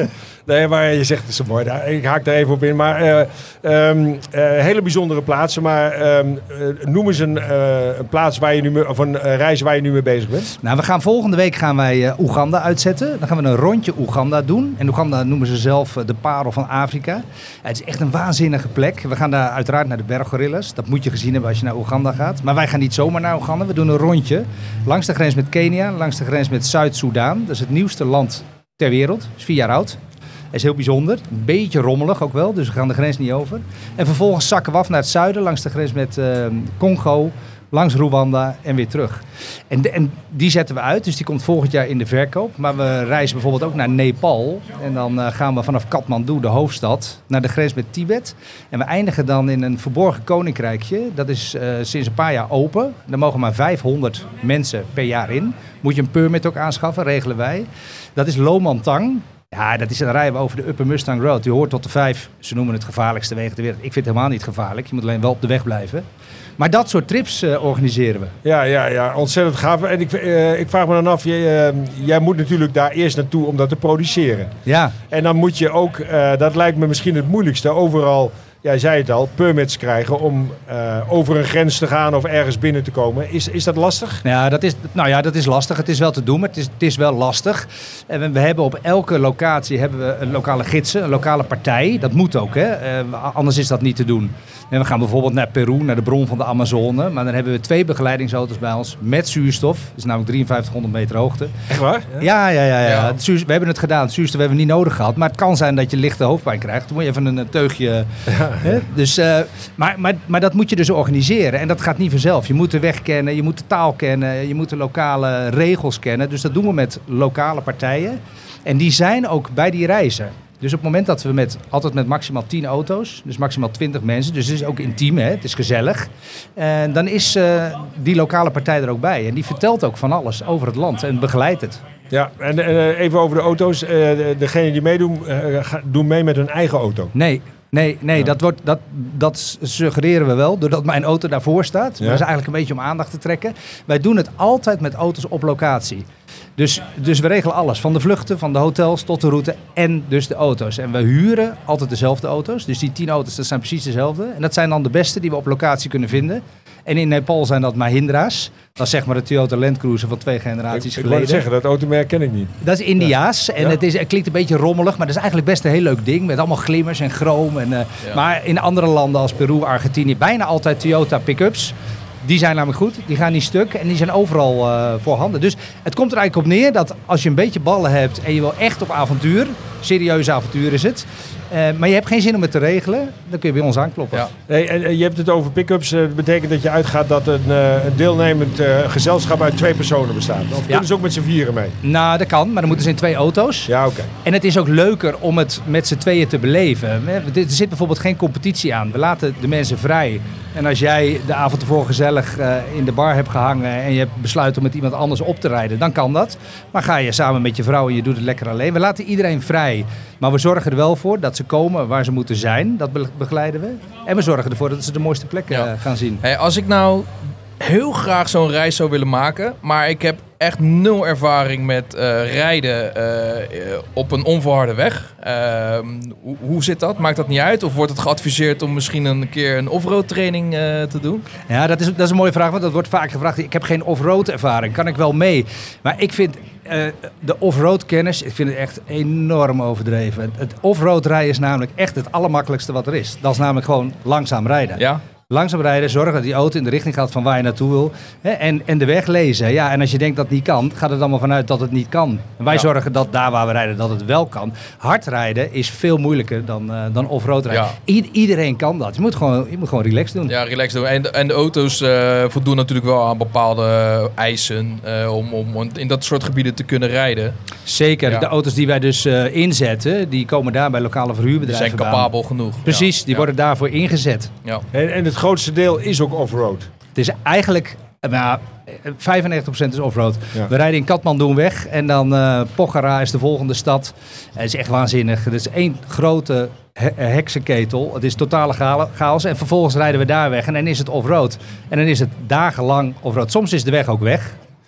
Nee, maar je zegt het zo mooi. Daar, ik haak daar even op in. Maar uh, um, uh, hele bijzondere plaatsen. Maar um, uh, noem eens een, uh, een plaats waar je nu mee, of een uh, reis waar je nu mee bezig bent. Nou, we gaan volgende week gaan wij uh, Oeganda uitzetten. Dan gaan we een rondje Oeganda doen. En Oeganda noemen ze zelf uh, de parel van Afrika. Uh, het is echt een waanzinnige plek. We gaan daar uiteraard naar de berggorillas. Dat moet je gezien hebben als je naar Oeganda gaat. Maar wij gaan niet zomaar naar Oeganda. We doen een rondje langs de grens met Kenia, langs de grens met Zuid-Soedan. Dat is het nieuwste land ter wereld. Dat is vier jaar oud. Dat is heel bijzonder. Een beetje rommelig ook wel, dus we gaan de grens niet over. En vervolgens zakken we af naar het zuiden, langs de grens met uh, Congo, langs Rwanda en weer terug. En, de, en die zetten we uit, dus die komt volgend jaar in de verkoop. Maar we reizen bijvoorbeeld ook naar Nepal. En dan uh, gaan we vanaf Kathmandu, de hoofdstad, naar de grens met Tibet. En we eindigen dan in een verborgen koninkrijkje. Dat is uh, sinds een paar jaar open. Daar mogen maar vijfhonderd mensen per jaar in. Moet je een permit ook aanschaffen, regelen wij. Dat is Lomantang. Ja, dat is, dan rijden we over de Upper Mustang Road. Die hoort tot de vijf, ze noemen het gevaarlijkste wegen ter wereld. Ik vind het helemaal niet gevaarlijk. Je moet alleen wel op de weg blijven. Maar dat soort trips uh, organiseren we. Ja, ja, ja, ontzettend gaaf. En ik, uh, ik vraag me dan af, jij, uh, jij moet natuurlijk daar eerst naartoe om dat te produceren. Ja. En dan moet je ook, uh, dat lijkt me misschien het moeilijkste, overal, jij zei het al, permits krijgen om uh, over een grens te gaan of ergens binnen te komen. Is, is dat lastig? Ja, dat is, nou ja, dat is lastig. Het is wel te doen, maar het is, het is wel lastig. En we, we hebben op elke locatie hebben we een lokale gidsen, een lokale partij. Dat moet ook, hè? Uh, anders is dat niet te doen. En we gaan bijvoorbeeld naar Peru, naar de bron van de Amazone. Maar dan hebben we twee begeleidingsauto's bij ons met zuurstof. Dat is namelijk drieënvijftighonderd meter hoogte. Echt waar? Ja, ja, ja. ja. Ja. Het zuur, we hebben het gedaan. Het zuurstof hebben we niet nodig gehad. Maar het kan zijn dat je lichte hoofdpijn krijgt. Dan moet je even een, een teugje... Ja. Hè? Dus, uh, maar, maar, maar dat moet je dus organiseren. En dat gaat niet vanzelf. Je moet de weg kennen, je moet de taal kennen, je moet de lokale regels kennen. Dus dat doen we met lokale partijen. En die zijn ook bij die reizen. Dus op het moment dat we met, altijd met maximaal tien auto's, dus maximaal twintig mensen, dus het is ook intiem, hè? Het is gezellig. En dan is uh, die lokale partij er ook bij. En die vertelt ook van alles over het land en begeleidt het. Ja, en uh, even over de auto's. Uh, degenen die meedoen, uh, doen mee met hun eigen auto. Nee, nee, nee ja. dat, wordt, dat, dat suggereren we wel, doordat mijn auto daarvoor staat. Ja. Dat is eigenlijk een beetje om aandacht te trekken. Wij doen het altijd met auto's op locatie. Dus, dus we regelen alles, van de vluchten, van de hotels tot de route en dus de auto's. En we huren altijd dezelfde auto's, dus die tien auto's dat zijn precies dezelfde. En dat zijn dan de beste die we op locatie kunnen vinden. En in Nepal zijn dat Mahindra's. Dat is zeg maar de Toyota Land Cruiser van twee generaties ik, ik geleden. Ik wil zeggen, dat automerk ken ik niet. Dat is Indiaas. Ja. En ja. het, is, het klinkt een beetje rommelig, maar dat is eigenlijk best een heel leuk ding. Met allemaal glimmers en chroom. En, uh, ja. Maar in andere landen als Peru, Argentinië, bijna altijd Toyota pick-ups. Die zijn namelijk goed, die gaan niet stuk en die zijn overal uh, voorhanden. Dus het komt er eigenlijk op neer dat als je een beetje ballen hebt en je wil echt op avontuur, serieus avontuur is het, uh, maar je hebt geen zin om het te regelen, dan kun je bij ons aankloppen. Ja. Hey, en, en je hebt het over pick-ups, uh, dat betekent dat je uitgaat dat een, uh, een deelnemend uh, gezelschap uit twee personen bestaat. Of ja. kunnen ze ook met z'n vieren mee? Nou, dat kan, maar dan moeten ze in twee auto's. Ja, oké. Okay. En het is ook leuker om het met z'n tweeën te beleven. Er zit bijvoorbeeld geen competitie aan. We laten de mensen vrij. En als jij de avond ervoor gezellig uh, in de bar hebt gehangen en je besluit om met iemand anders op te rijden, dan kan dat. Maar ga je samen met je vrouw en je doet het lekker alleen. We laten iedereen vrij. Maar we zorgen er wel voor dat ze komen waar ze moeten zijn. Dat begeleiden we. En we zorgen ervoor dat ze de mooiste plekken ja. gaan zien. Hey, als ik nou heel graag zo'n reis zou willen maken, maar ik heb echt nul ervaring met uh, rijden uh, op een onverharde weg. Uh, hoe, hoe zit dat? Maakt dat niet uit? Of wordt het geadviseerd om misschien een keer een offroad training uh, te doen? Ja, dat is, dat is een mooie vraag, want dat wordt vaak gevraagd. Ik heb geen offroad ervaring, kan ik wel mee? Maar ik vind uh, de offroad kennis, ik vind het echt enorm overdreven. Het offroad rijden is namelijk echt het allermakkelijkste wat er is. Dat is namelijk gewoon langzaam rijden. Ja. Langzaam rijden, zorgen dat die auto in de richting gaat van waar je naartoe wil. Hè, en, en de weg lezen. Ja, en als je denkt dat het niet kan, gaat het allemaal vanuit dat het niet kan. En wij ja. zorgen dat daar waar we rijden, dat het wel kan. Hard rijden is veel moeilijker dan, uh, dan off-road rijden. Ja. I- iedereen kan dat. Je moet gewoon, je moet gewoon relaxed doen. Ja, relaxed doen. En, en de auto's uh, voldoen natuurlijk wel aan bepaalde eisen uh, om, om in dat soort gebieden te kunnen rijden. Zeker. Ja. De auto's die wij dus uh, inzetten, die komen daar bij lokale verhuurbedrijven. Die zijn capabel genoeg. Precies, ja. die ja. worden daarvoor ingezet. Ja. En, en het grootste deel is ook offroad. Het is eigenlijk, nou, vijfennegentig procent is offroad. Ja. We rijden in Kathmandu weg en dan uh, Pokhara is de volgende stad. Het is echt waanzinnig. Het is één grote he- heksenketel. Het is totale chaos. En vervolgens rijden we daar weg en dan is het offroad. En dan is het dagenlang offroad. Soms is de weg ook weg.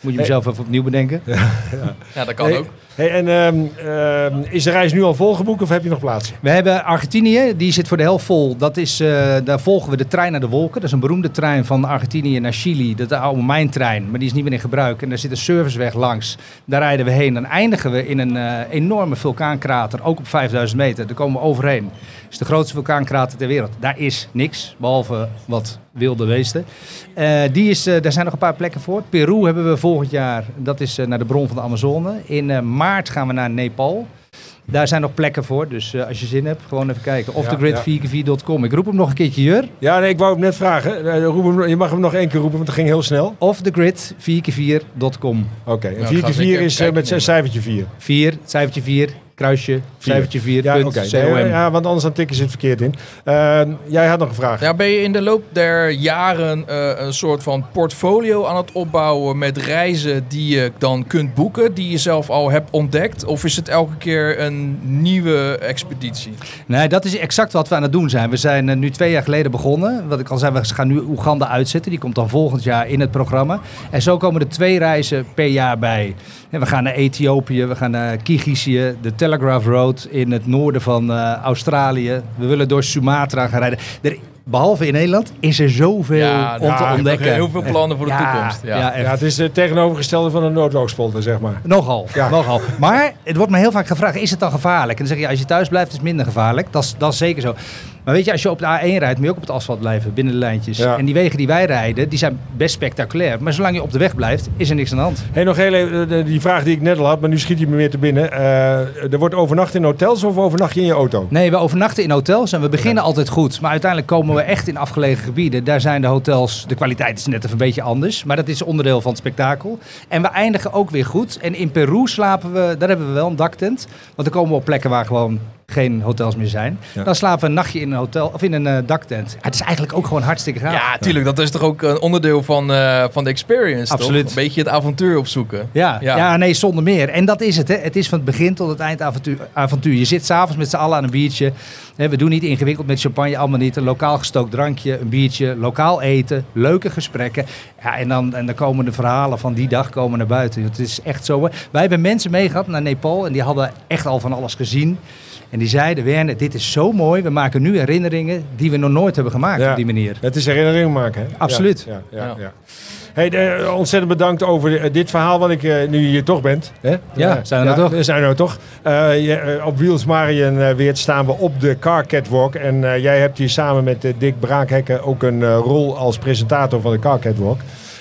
Moet je mezelf even opnieuw bedenken. Ja, ja dat kan hey, ook. Hey, en um, um, is de reis nu al volgeboekt of heb je nog plaatsen? We hebben Argentinië, die zit voor de helft vol. Dat is, uh, daar volgen we de trein naar de wolken. Dat is een beroemde trein van Argentinië naar Chili. Dat is de oude mijntrein, maar die is niet meer in gebruik. En daar zit een serviceweg langs. Daar rijden we heen. Dan eindigen we in een uh, enorme vulkaankrater, ook op vijfduizend meter. Daar komen we overheen. Het is de grootste vulkaankrater ter wereld. Daar is niks, behalve wat wilde beesten. Uh, die is, uh, daar zijn nog een paar plekken voor. Peru hebben we volgend jaar. Dat is uh, naar de bron van de Amazone. In uh, maart gaan we naar Nepal. Daar zijn nog plekken voor. Dus uh, als je zin hebt, gewoon even kijken. Off the grid vier keer vier punt com. Ik roep hem nog een keertje, Jur. Ja, nee, ik wou hem net vragen. Uh, roep hem, je mag hem nog één keer roepen, want het ging heel snel. Off the grid vier keer vier punt com. Oké, okay. En vier keer vier is uh, met zijn cijfertje vier. vier, cijfertje vier. Kruisje, cijfertje vier, ja, punt, okay. C O M. Nee, ja, want anders dan tikken ze het verkeerd in. Uh, jij had nog een vraag. Ja, ben je in de loop der jaren uh, een soort van portfolio aan het opbouwen met reizen die je dan kunt boeken, die je zelf al hebt ontdekt? Of is het elke keer een nieuwe expeditie? Nee, dat is exact wat we aan het doen zijn. We zijn uh, nu twee jaar geleden begonnen. Wat ik al zei, we gaan nu Oeganda uitzetten. Die komt dan volgend jaar in het programma. En zo komen er twee reizen per jaar bij. En we gaan naar Ethiopië, we gaan naar Kirgizië, de Telegraph Road in het noorden van uh, Australië. We willen door Sumatra gaan rijden. Er, behalve in Nederland is er zoveel ja, om te ja, ontdekken. Heel veel plannen voor de ja, toekomst. Ja. Ja, ja, het is het tegenovergestelde van een noodloogspolder, zeg maar. Nogal, ja. nogal. Maar het wordt me heel vaak gevraagd, is het dan gevaarlijk? En dan zeg je, als je thuis blijft is het minder gevaarlijk. Dat is, dat is zeker zo. Maar weet je, als je op de A één rijdt, moet je ook op het asfalt blijven, binnen de lijntjes. Ja. En die wegen die wij rijden, die zijn best spectaculair. Maar zolang je op de weg blijft, is er niks aan de hand. Hey, nog heel even, die vraag die ik net al had, maar nu schiet hij me weer te binnen. Uh, er wordt overnacht in hotels of overnacht je in je auto? Nee, we overnachten in hotels en we beginnen ja. altijd goed. Maar uiteindelijk komen we echt in afgelegen gebieden. Daar zijn de hotels, de kwaliteit is net even een beetje anders. Maar dat is onderdeel van het spektakel. En we eindigen ook weer goed. En in Peru slapen we, daar hebben we wel een daktent. Want dan komen we op plekken waar gewoon geen hotels meer zijn. Ja. Dan slapen we een nachtje in een hotel of in een uh, daktent. Ja, het is eigenlijk ook gewoon hartstikke gaaf. Ja, tuurlijk. Dat is toch ook een onderdeel van, uh, van de experience, absoluut. Toch? Een beetje het avontuur opzoeken. Ja, ja. ja, nee, zonder meer. En dat is het. Hè. Het is van het begin tot het eind avontuur. avontuur. Je zit s'avonds met z'n allen aan een biertje. We doen niet ingewikkeld met champagne, allemaal niet. Een lokaal gestookt drankje, een biertje, lokaal eten, leuke gesprekken. Ja, en, dan, en dan komen de verhalen van die dag komen naar buiten. Het is echt zo. Wij hebben mensen meegehad naar Nepal en die hadden echt al van alles gezien. En die zeiden, Werner, dit is zo mooi. We maken nu herinneringen die we nog nooit hebben gemaakt ja. op die manier. Het is herinneringen maken, hè? Absoluut. Ja, ja, ja, ja. ja. Hey, uh, ontzettend bedankt over uh, dit verhaal, wat ik uh, nu hier toch bent. Hè? Ja, uh, zijn we ja, nou toch? Zijn we nou toch. Uh, je, uh, op Wheels Mariën uh, Weert staan we op de Car Catwalk. En uh, jij hebt hier samen met uh, Dick Braakhekken ook een uh, rol als presentator van de Car Catwalk.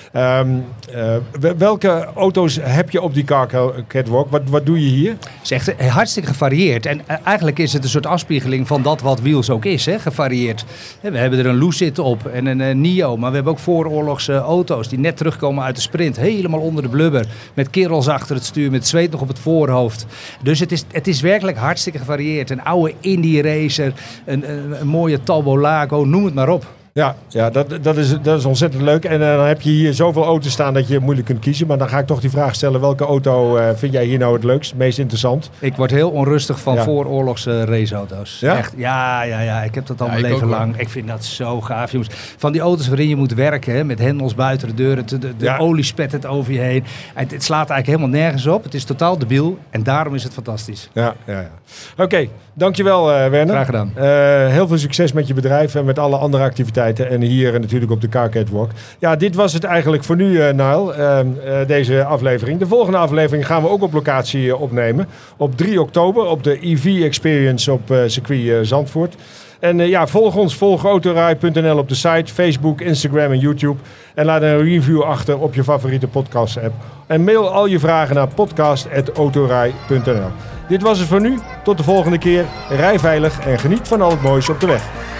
Um, uh, welke auto's heb je op die Car Catwalk? Wat, wat doe je hier? Het is echt hartstikke gevarieerd. En uh, eigenlijk is het een soort afspiegeling van dat wat Wheels ook is, hè? Gevarieerd. We hebben er een Lucid op en een uh, Nio. Maar we hebben ook vooroorlogse auto's die net terugkomen uit de sprint. Helemaal onder de blubber. Met kerels achter het stuur, met zweet nog op het voorhoofd. Dus het is, het is werkelijk hartstikke gevarieerd. Een oude Indy Racer, een, een, een mooie Talbot Lago, noem het maar op. Ja, ja dat, dat, is, dat is ontzettend leuk. En uh, dan heb je hier zoveel auto's staan dat je moeilijk kunt kiezen. Maar dan ga ik toch die vraag stellen. Welke auto uh, vind jij hier nou het leukst, het meest interessant? Ik word heel onrustig van ja. vooroorlogse raceauto's. Ja? Echt, ja, ja, ja. Ik heb dat al ja, mijn leven ook, lang. Ik vind dat zo gaaf, jongens. Van die auto's waarin je moet werken, hè, met hendels buiten de deuren. De, de, de ja. olie spettert over je heen. Het, het slaat eigenlijk helemaal nergens op. Het is totaal debiel. En daarom is het fantastisch. Ja, ja, ja. Oké, okay, dankjewel uh, Werner. Graag gedaan. Uh, heel veel succes met je bedrijf en met alle andere activiteiten. En hier natuurlijk op de Car Catwalk. Ja, dit was het eigenlijk voor nu, uh, Niall, uh, uh, deze aflevering. De volgende aflevering gaan we ook op locatie uh, opnemen. Op drie oktober op de E V Experience op uh, circuit uh, Zandvoort. En uh, ja, volg ons, volg autorij punt n l op de site, Facebook, Instagram en YouTube. En laat een review achter op je favoriete podcast app. En mail al je vragen naar podcast apenstaartje autorij punt n l. Dit was het voor nu. Tot de volgende keer. Rij veilig en geniet van al het moois op de weg.